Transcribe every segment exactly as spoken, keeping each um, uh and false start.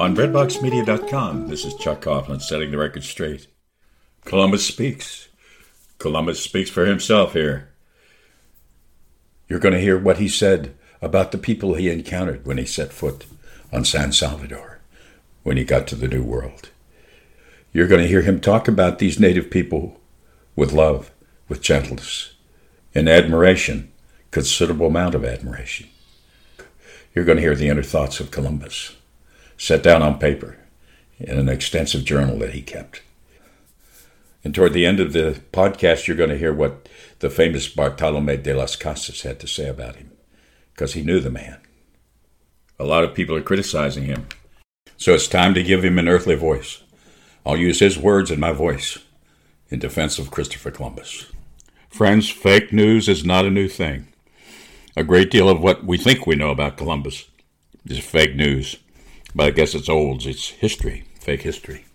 On breadbox media dot com, this is Chuck Coughlin setting the record straight. Columbus speaks. Columbus speaks for himself here. You're going to hear what he said about the people he encountered when he set foot on San Salvador, when he got to the New World. You're going to hear him talk about these native people with love, with gentleness, and admiration, considerable amount of admiration. You're going to hear the inner thoughts of Columbus, set down on paper in an extensive journal that he kept. And toward the end of the podcast, you're going to hear what the famous Bartolome de las Casas had to say about him, because he knew the man. A lot of people are criticizing him, so it's time to give him an earthly voice. I'll use his words and my voice in defense of Christopher Columbus. Friends, fake news is not a new thing. A great deal of what we think we know about Columbus is fake news. But I guess it's old. It's history, fake history.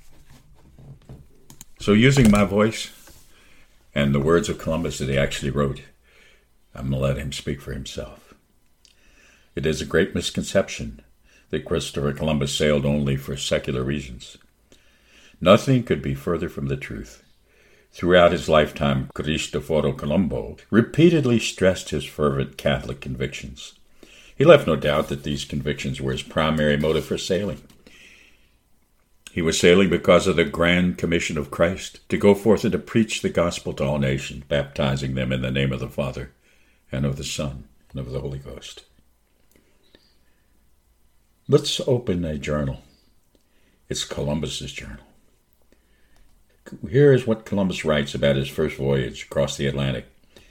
So using my voice and the words of Columbus that he actually wrote, I'm going to let him speak for himself. It is a great misconception that Christopher Columbus sailed only for secular reasons. Nothing could be further from the truth. Throughout his lifetime, Cristoforo Colombo repeatedly stressed his fervent Catholic convictions. He left no doubt that these convictions were his primary motive for sailing. He was sailing because of the grand commission of Christ, to go forth and to preach the gospel to all nations, baptizing them in the name of the Father, and of the Son, and of the Holy Ghost. Let's open a journal. It's Columbus's journal. Here is what Columbus writes about his first voyage across the Atlantic.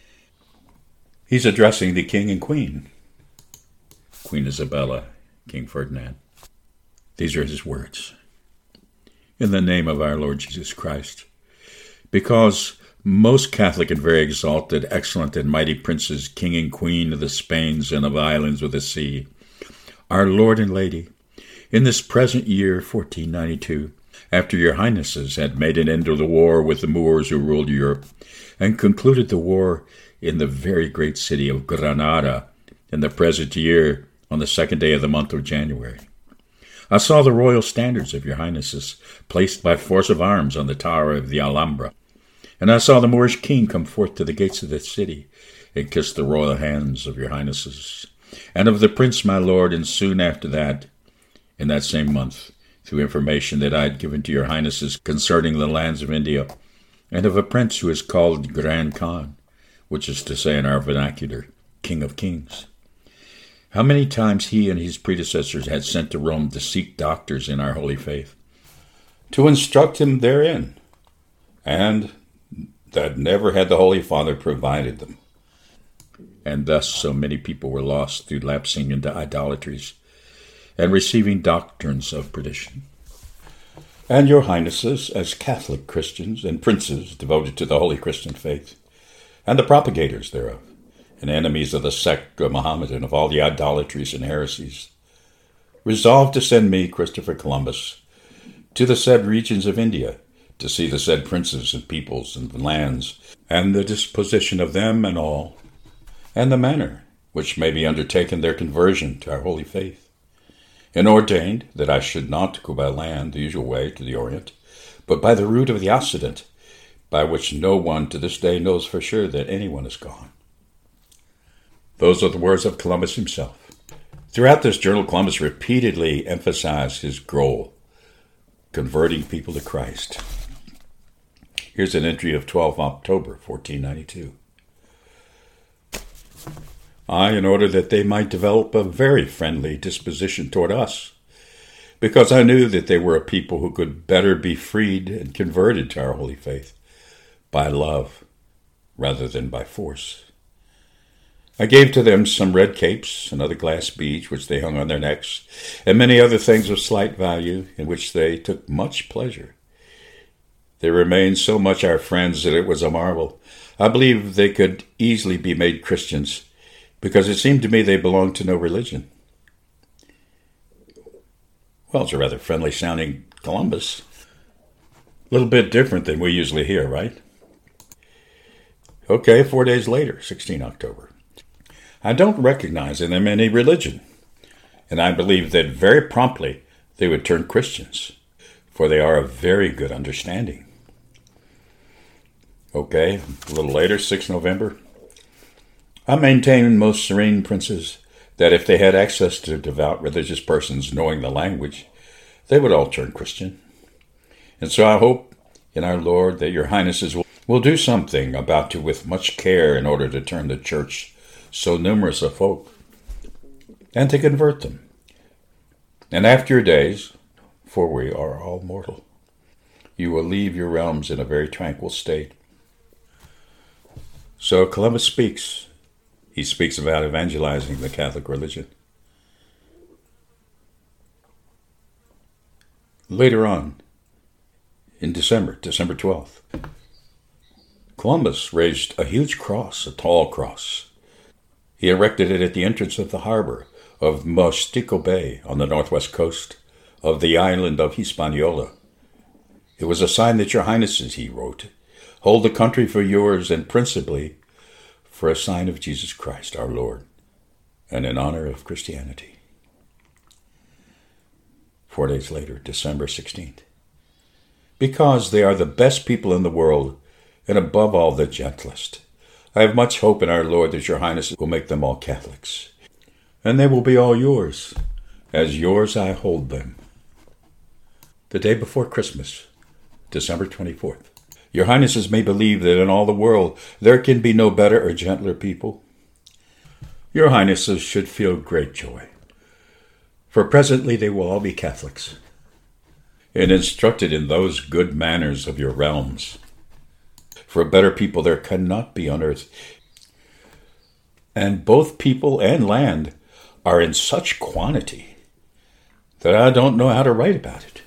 He's addressing the king and queen, Queen Isabella, King Ferdinand. These are his words. In the name of our Lord Jesus Christ, because most Catholic and very exalted, excellent and mighty princes, king and queen of the Spains and of islands of the sea, our Lord and Lady, in this present year, fourteen ninety-two, after your highnesses had made an end to the war with the Moors who ruled Europe, and concluded the war in the very great city of Granada in the present year on the second day of the month of January, I saw the royal standards of your highnesses placed by force of arms on the tower of the Alhambra, and I saw the Moorish king come forth to the gates of the city and kiss the royal hands of your highnesses, and of the prince my lord, and soon after that, in that same month, through information that I had given to your highnesses concerning the lands of India, and of a prince who is called Grand Khan, which is to say in our vernacular, King of Kings. How many times he and his predecessors had sent to Rome to seek doctors in our holy faith, to instruct him therein, and that never had the Holy Father provided them. And thus so many people were lost through lapsing into idolatries and receiving doctrines of perdition. And your highnesses, as Catholic Christians and princes devoted to the holy Christian faith, and the propagators thereof, and enemies of the sect of Muhammad and of all the idolatries and heresies, resolved to send me, Christopher Columbus, to the said regions of India, to see the said princes and peoples and lands, and the disposition of them and all, and the manner which may be undertaken their conversion to our holy faith, and ordained that I should not go by land the usual way to the Orient, but by the route of the Occident, by which no one to this day knows for sure that anyone is gone. Those are the words of Columbus himself. Throughout this journal, Columbus repeatedly emphasized his goal, converting people to Christ. Here's an entry of the twelfth of October, fourteen ninety-two. I, in order that they might develop a very friendly disposition toward us, because I knew that they were a people who could better be freed and converted to our holy faith by love rather than by force. I gave to them some red capes and other glass beads which they hung on their necks, and many other things of slight value in which they took much pleasure. They remained so much our friends that it was a marvel. I believe they could easily be made Christians, because it seemed to me they belonged to no religion. Well, it's a rather friendly-sounding Columbus. A little bit different than we usually hear, right? Okay, four days later, the sixteenth of October. I don't recognize in them any religion, and I believe that very promptly they would turn Christians, for they are of very good understanding. Okay, a little later, the sixth of November. I maintain, most serene princes, that if they had access to devout religious persons knowing the language, they would all turn Christian. And so I hope in our Lord that your highnesses will, will do something about it with much care in order to turn the church, so numerous a folk, and to convert them. And after your days, for we are all mortal, you will leave your realms in a very tranquil state. So Columbus speaks. He speaks about evangelizing the Catholic religion. Later on, in December, December twelfth, Columbus raised a huge cross, a tall cross. He erected it at the entrance of the harbor of Mostico Bay on the northwest coast of the island of Hispaniola. It was a sign that your highnesses, he wrote, hold the country for yours, and principally for a sign of Jesus Christ our Lord, and in honor of Christianity. Four days later, December sixteenth. Because they are the best people in the world, and above all the gentlest, I have much hope in our Lord that your highnesses will make them all Catholics, and they will be all yours, as yours I hold them. The day before Christmas, December twenty-fourth. Your highnesses may believe that in all the world there can be no better or gentler people. Your highnesses should feel great joy, for presently they will all be Catholics, and instructed in those good manners of your realms. For a better people there cannot be on earth, and both people and land are in such quantity that I don't know how to write about it.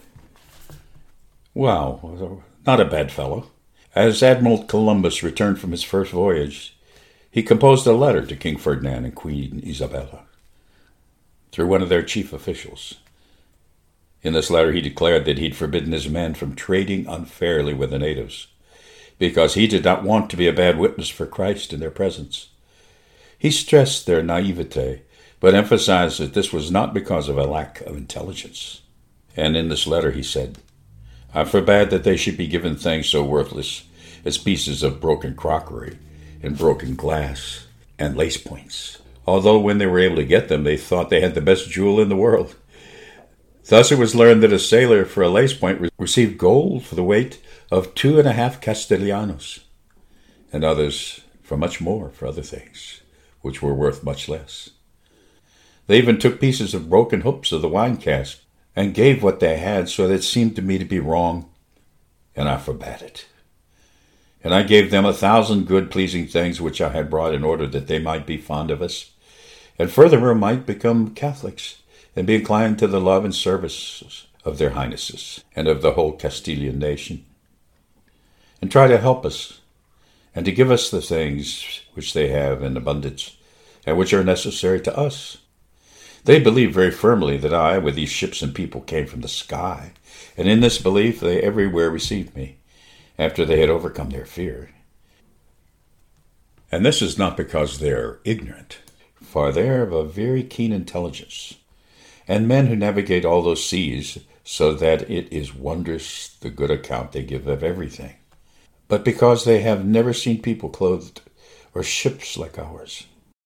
Wow, not a bad fellow. As Admiral Columbus returned from his first voyage, he composed a letter to King Ferdinand and Queen Isabella through one of their chief officials. In this letter he declared that he'd forbidden his men from trading unfairly with the natives, because he did not want to be a bad witness for Christ in their presence. He stressed their naivete, but emphasized that this was not because of a lack of intelligence. And in this letter he said, I forbade that they should be given things so worthless as pieces of broken crockery and broken glass and lace points, although when they were able to get them, they thought they had the best jewel in the world. Thus it was learned that a sailor for a lace point received gold for the weight of two and a half castellanos, and others for much more for other things, which were worth much less. They even took pieces of broken hoops of the wine cask and gave what they had, so that it seemed to me to be wrong, and I forbade it. And I gave them a thousand good, pleasing things which I had brought in order that they might be fond of us, and furthermore might become Catholics, and be inclined to the love and service of their highnesses, and of the whole Castilian nation, and try to help us, and to give us the things which they have in abundance, and which are necessary to us. They believed very firmly that I, with these ships and people, came from the sky, and in this belief they everywhere received me, after they had overcome their fear. And this is not because they are ignorant, for they are of a very keen intelligence, and men who navigate all those seas, so that it is wondrous the good account they give of everything, but because they have never seen people clothed or ships like ours.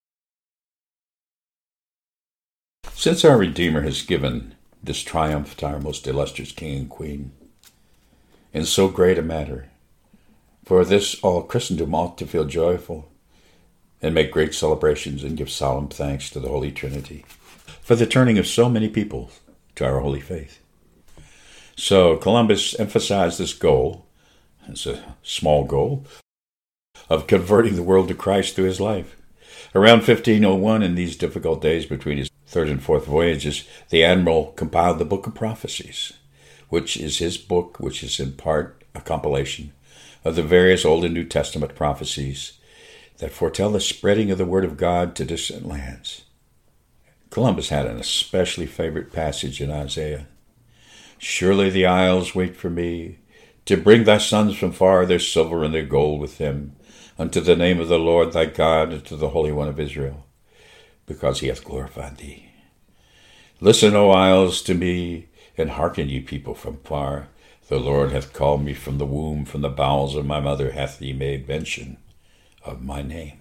Since our Redeemer has given this triumph to our most illustrious King and Queen, in so great a matter, for this all Christendom ought to feel joyful, and make great celebrations and give solemn thanks to the Holy Trinity, for the turning of so many people to our holy faith. So Columbus emphasized this goal, it's a small goal, of converting the world to Christ through his life. Around fifteen oh one, in these difficult days between his third and fourth voyages, the admiral compiled the Book of Prophecies, which is his book, which is in part a compilation of the various Old and New Testament prophecies that foretell the spreading of the word of God to distant lands. Columbus had an especially favorite passage in Isaiah. Surely the isles wait for me, to bring thy sons from far their silver and their gold with them, unto the name of the Lord thy God, and to the Holy One of Israel, because he hath glorified thee. Listen, O isles, to me, And hearken, ye people from far, the Lord hath called me from the womb, from the bowels of my mother hath he made mention of my name.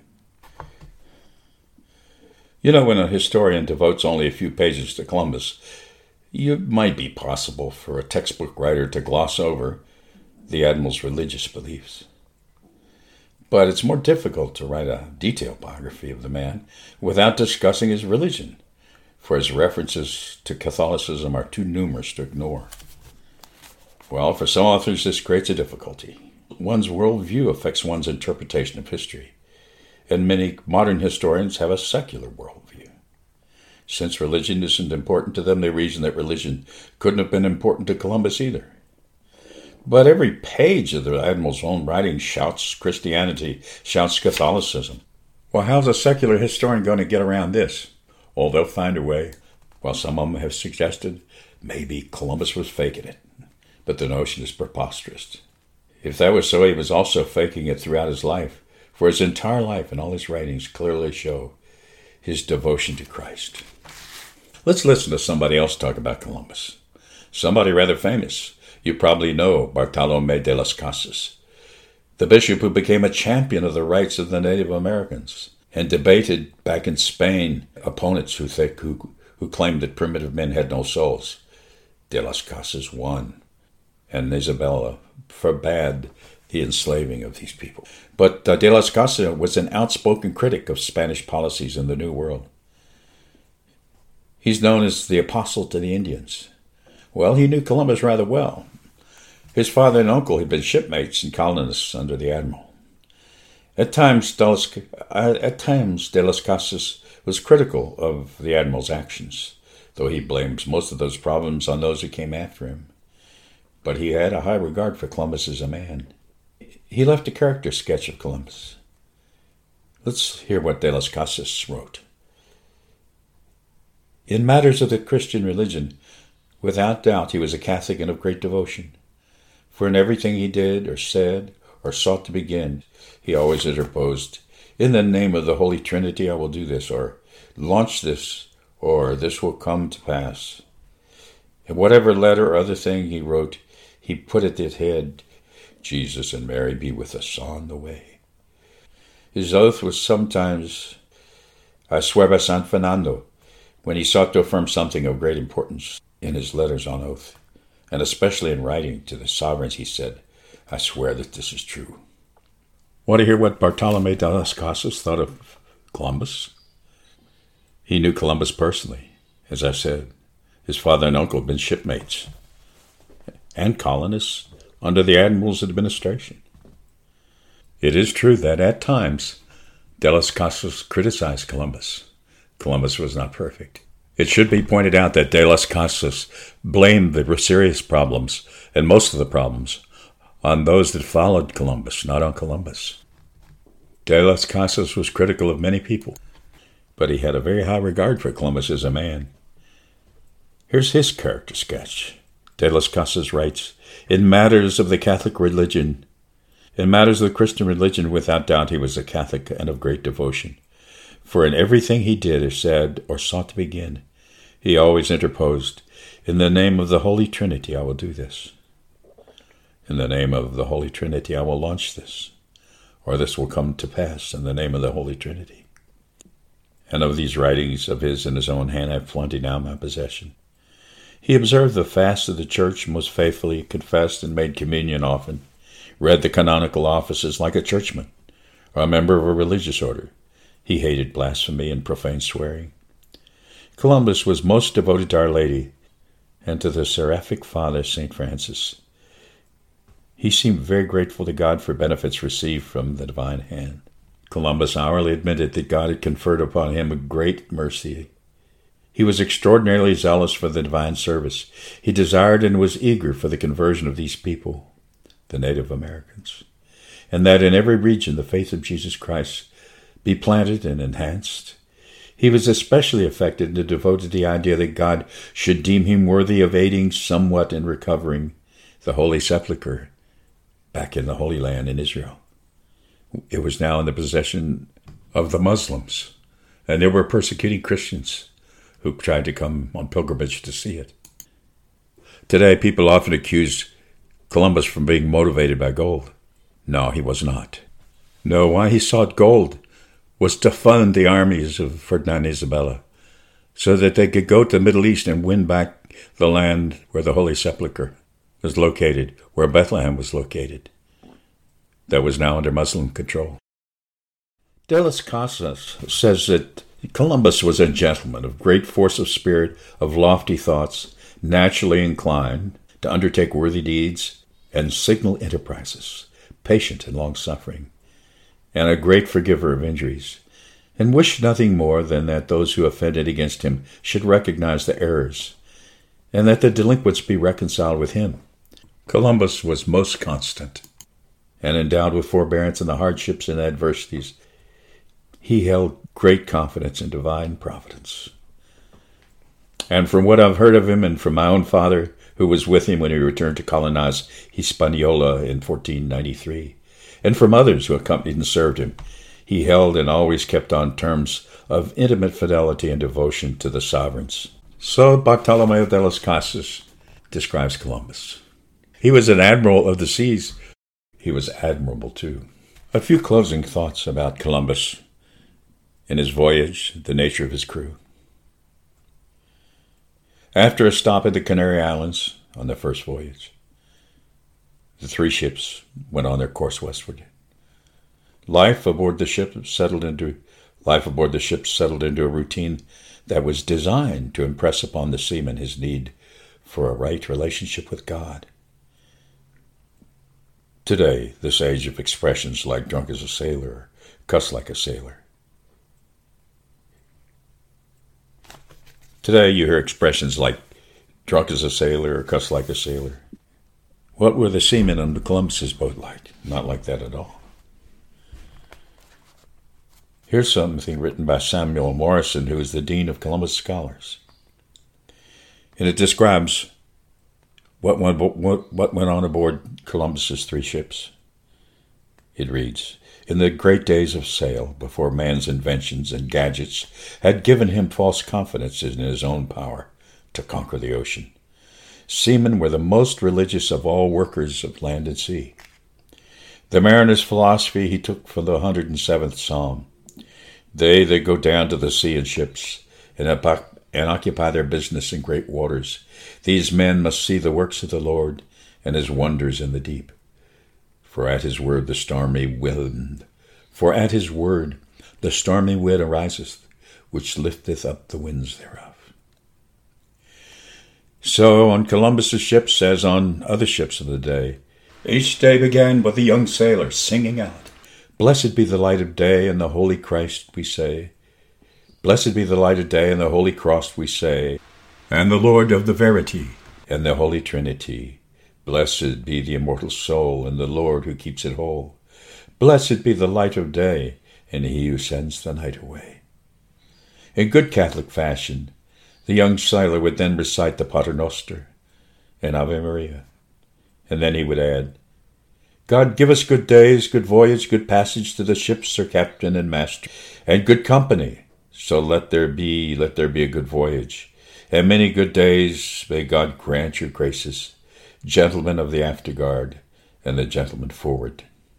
You know, when a historian devotes only a few pages to Columbus, it might be possible for a textbook writer to gloss over the admiral's religious beliefs. But it's more difficult to write a detailed biography of the man without discussing his religion, for his references to Catholicism are too numerous to ignore. Well, for some authors this creates a difficulty. One's worldview affects one's interpretation of history, and many modern historians have a secular worldview. Since religion isn't important to them, they reason that religion couldn't have been important to Columbus either. But every page of the admiral's own writing shouts Christianity, shouts Catholicism. Well, how's a secular historian going to get around this? Oh, they'll find a way. Well, some of them have suggested maybe Columbus was faking it, but the notion is preposterous. If that was so, he was also faking it throughout his life, for his entire life and all his writings clearly show his devotion to Christ. Let's listen to somebody else talk about Columbus. Somebody rather famous. You probably know Bartolomé de las Casas, the bishop who became a champion of the rights of the Native Americans and debated back in Spain opponents who, think, who, who claimed that primitive men had no souls. De las Casas won, and Isabella forbade the enslaving of these people. But uh, de las Casas was an outspoken critic of Spanish policies in the New World. He's known as the apostle to the Indians. Well, he knew Columbus rather well. His father and uncle had been shipmates and colonists under the admiral. At times, de las, at times, de las Casas was critical of the admiral's actions, though he blames most of those problems on those who came after him. But he had a high regard for Columbus as a man. He left a character sketch of Columbus. Let's hear what de las Casas wrote. In matters of the Christian religion, without doubt he was a Catholic and of great devotion. For in everything he did or said or sought to begin, he always interposed, "In the name of the Holy Trinity I will do this," or "launch this," or "this will come to pass." And whatever letter or other thing he wrote, he put at its head, "Jesus and Mary be with us on the way." His oath was sometimes, "I swear by San Fernando," when he sought to affirm something of great importance in his letters on oath, and especially in writing to the sovereigns, he said, "I swear that this is true." Want to hear what Bartolomé de las Casas thought of Columbus? He knew Columbus personally. As I said, his father and uncle had been shipmates and colonists under the admiral's administration. It is true that at times de las Casas criticized Columbus. Columbus was not perfect. It should be pointed out that de las Casas blamed the serious problems, and most of the problems, on those that followed Columbus, not on Columbus. De las Casas was critical of many people, but he had a very high regard for Columbus as a man. Here's his character sketch. De las Casas writes, "In matters of the Catholic religion, in matters of the Christian religion, without doubt he was a Catholic and of great devotion. For in everything he did or said or sought to begin, he always interposed, 'In the name of the Holy Trinity I will do this.' In the name of the Holy Trinity I will launch this, or this will come to pass in the name of the Holy Trinity." And of these writings of his in his own hand I have plenty now in my possession. He observed the fasts of the church most faithfully, confessed and made communion often, read the canonical offices like a churchman, or a member of a religious order. He hated blasphemy and profane swearing. Columbus was most devoted to Our Lady and to the seraphic Father, Saint Francis. He seemed very grateful to God for benefits received from the divine hand. Columbus hourly admitted that God had conferred upon him a great mercy. He was extraordinarily zealous for the divine service. He desired and was eager for the conversion of these people, the Native Americans, and that in every region the faith of Jesus Christ be planted and enhanced. He was especially affected and devoted to the idea that God should deem him worthy of aiding somewhat in recovering the Holy Sepulchre back in the Holy Land in Israel. It was now in the possession of the Muslims, and they were persecuting Christians who tried to come on pilgrimage to see it. Today, people often accuse Columbus from being motivated by gold. No, he was not. No, why he sought gold was to fund the armies of Ferdinand and Isabella so that they could go to the Middle East and win back the land where the Holy Sepulchre was located, where Bethlehem was located, that was now under Muslim control. De las Casas says that Columbus was a gentleman of great force of spirit, of lofty thoughts, naturally inclined to undertake worthy deeds and signal enterprises, patient and long-suffering, and a great forgiver of injuries, and wished nothing more than that those who offended against him should recognize the errors, and that the delinquents be reconciled with him. Columbus was most constant, and endowed with forbearance in the hardships and adversities. He held great confidence in divine providence. And from what I've heard of him, and from my own father, who was with him when he returned to colonize Hispaniola in fourteen ninety-three, and from others who accompanied and served him, he held and always kept on terms of intimate fidelity and devotion to the sovereigns. So Bartolomeo de las Casas describes Columbus. He was an admiral of the seas. He was admirable, too. A few closing thoughts about Columbus and his voyage, the nature of his crew. After a stop at the Canary Islands on their first voyage, the three ships went on their course westward. Life aboard the ship settled into life aboard the ship settled into a routine that was designed to impress upon the seaman his need for a right relationship with God. Today, this age of expressions like drunk as a sailor, or cuss like a sailor. Today, you hear expressions like drunk as a sailor or cuss like a sailor. What were the seamen on the Columbus's boat like? Not like that at all. Here's something written by Samuel Morrison, who is the dean of Columbus Scholars. And it describes what went, what, what went on aboard Columbus's three ships. It reads, "In the great days of sail, before man's inventions and gadgets had given him false confidence in his own power to conquer the ocean, seamen were the most religious of all workers of land and sea. The mariner's philosophy he took from the one hundred seventh Psalm. They that go down to the sea in ships and, and occupy their business in great waters, these men must see the works of the Lord and his wonders in the deep. For at his word the stormy wind, for at his word the stormy wind ariseth, which lifteth up the winds thereof." So on Columbus's ships, as on other ships of the day, each day began with a young sailor singing out, "Blessed be the light of day and the holy Christ, we say. Blessed be the light of day and the holy cross, we say. And the Lord of the verity and the Holy Trinity. Blessed be the immortal soul and the Lord who keeps it whole. Blessed be the light of day and he who sends the night away." In good Catholic fashion, the young sailor would then recite the Pater Noster and Ave Maria, and then he would add, "God give us good days, good voyage, good passage to the ships, Sir Captain and Master, and good company. So let there be, let there be a good voyage, and many good days. May God grant your graces, gentlemen of the afterguard and the gentlemen forward."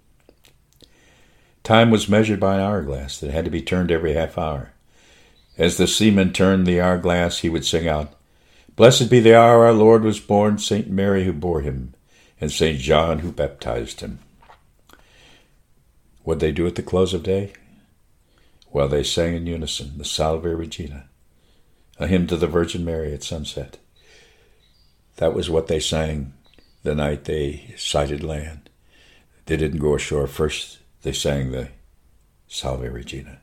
Time was measured by an hourglass that had to be turned every half hour. As the seaman turned the hourglass, he would sing out, "Blessed be the hour our Lord was born, Saint Mary who bore him, and Saint John who baptized him." What'd they do at the close of day? Well, they sang in unison the Salve Regina, a hymn to the Virgin Mary at sunset. That was what they sang the night they sighted land. They didn't go ashore. First, they sang the Salve Regina.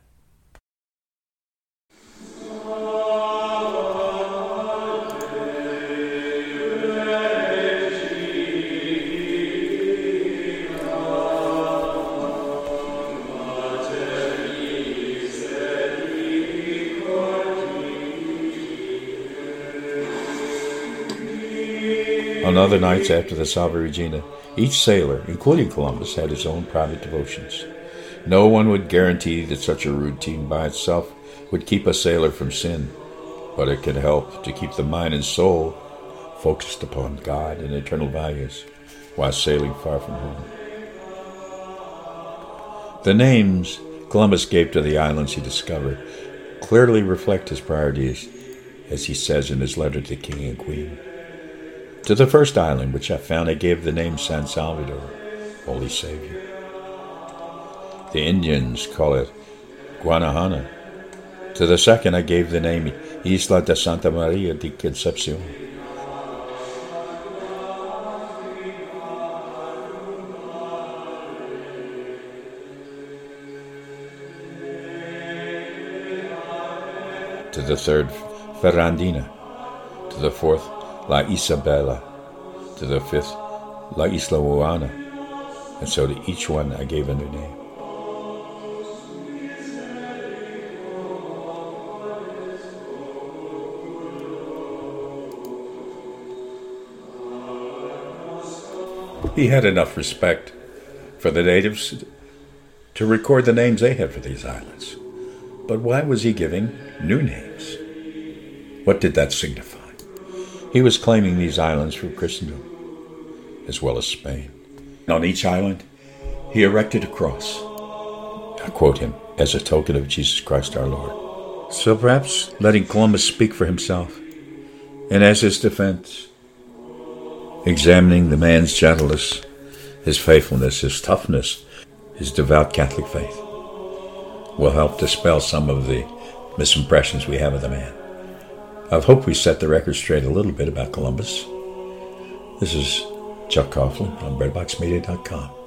On other nights after the Salve Regina, each sailor, including Columbus, had his own private devotions. No one would guarantee that such a routine by itself would keep a sailor from sin, but it could help to keep the mind and soul focused upon God and eternal values while sailing far from home. The names Columbus gave to the islands he discovered clearly reflect his priorities, as he says in his letter to King and Queen. To the first island which I found, I gave the name San Salvador, Holy Savior. The Indians call it Guanahana. To the second, I gave the name Isla de Santa Maria de Concepcion. To the third, Ferrandina. To the fourth, La Isabela. To the fifth, La Isla Juana. And so to each one I gave a new name. He had enough respect for the natives to record the names they had for these islands. But why was he giving new names? What did that signify? He was claiming these islands for Christendom, as well as Spain. On each island, he erected a cross. I quote him, as a token of Jesus Christ our Lord. So perhaps letting Columbus speak for himself, and as his defense, examining the man's gentleness, his faithfulness, his toughness, his devout Catholic faith, will help dispel some of the misimpressions we have of the man. I hope we set the record straight a little bit about Columbus. This is Chuck Coughlin on breadbox media dot com.